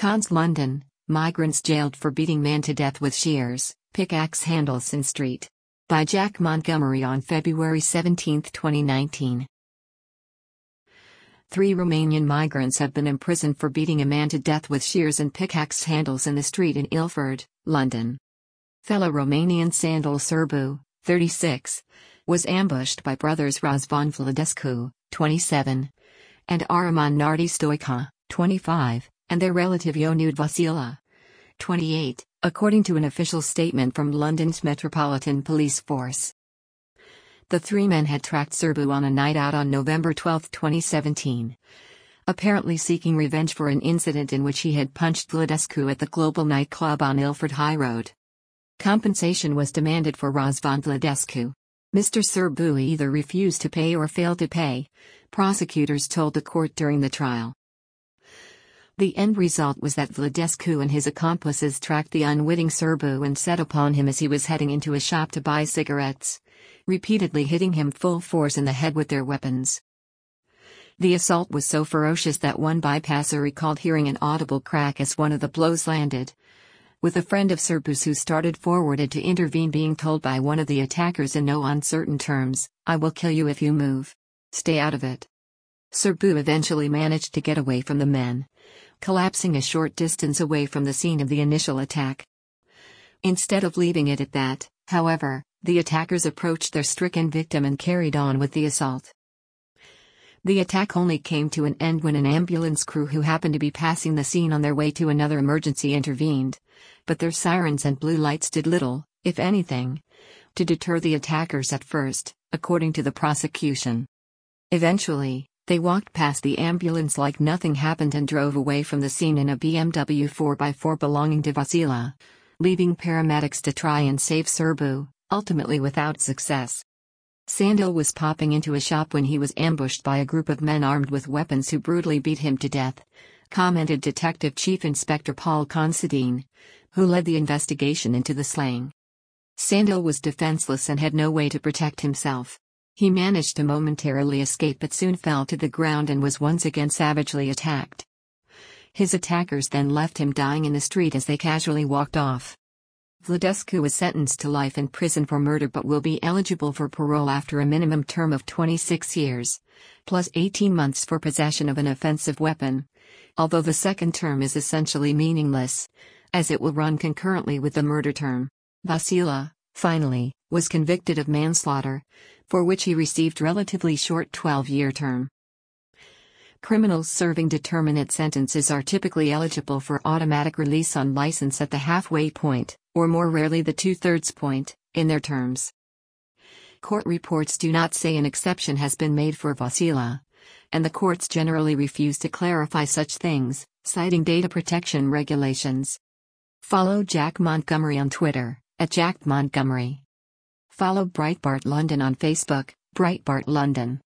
Cons London, migrants jailed for beating man to death with shears, pickaxe handles in street. By Jack Montgomery on February 17, 2019. 3 Romanian migrants have been imprisoned for beating a man to death with shears and pickaxe handles in the street in Ilford, London. Fellow Romanian Sandal Serbu, 36, was ambushed by brothers Răzvan Vladescu, 27, and Araman Nardi Stoica, 25, and their relative Ionuț Vasila, 28, according to an official statement from London's Metropolitan Police Force. The 3 men had tracked Serbu on a night out on November 12, 2017, apparently seeking revenge for an incident in which he had punched Vladescu at the Global nightclub on Ilford High Road. Compensation was demanded for Răzvan Vladescu. Mr. Serbu either refused to pay or failed to pay, prosecutors told the court during the trial. The end result was that Vladescu and his accomplices tracked the unwitting Serbu and set upon him as he was heading into a shop to buy cigarettes, repeatedly hitting him full force in the head with their weapons. The assault was so ferocious that one bypasser recalled hearing an audible crack as one of the blows landed, with a friend of Serbu's who started forward to intervene being told by one of the attackers in no uncertain terms, "I will kill you if you move. Stay out of it." Serbu eventually managed to get away from the men, collapsing a short distance away from the scene of the initial attack. Instead of leaving it at that, however, the attackers approached their stricken victim and carried on with the assault. The attack only came to an end when an ambulance crew who happened to be passing the scene on their way to another emergency intervened, but their sirens and blue lights did little, if anything, to deter the attackers at first, according to the prosecution. Eventually, they walked past the ambulance like nothing happened and drove away from the scene in a BMW 4x4 belonging to Vasila, leaving paramedics to try and save Serbu, ultimately without success. Sandal was popping into a shop when he was ambushed by a group of men armed with weapons who brutally beat him to death, commented Detective Chief Inspector Paul Considine, who led the investigation into the slaying. Sandal was defenseless and had no way to protect himself. He managed to momentarily escape but soon fell to the ground and was once again savagely attacked. His attackers then left him dying in the street as they casually walked off. Vladescu was sentenced to life in prison for murder but will be eligible for parole after a minimum term of 26 years, plus 18 months for possession of an offensive weapon, although the second term is essentially meaningless, as it will run concurrently with the murder term. Vasila, finally, was convicted of manslaughter, for which he received relatively short 12-year term. Criminals serving determinate sentences are typically eligible for automatic release on license at the halfway point, or more rarely the 2/3 point, in their terms. Court reports do not say an exception has been made for Vasila, and the courts generally refuse to clarify such things, citing data protection regulations. Follow Jack Montgomery on Twitter, @JackMontgomery. Follow Breitbart London on Facebook, Breitbart London.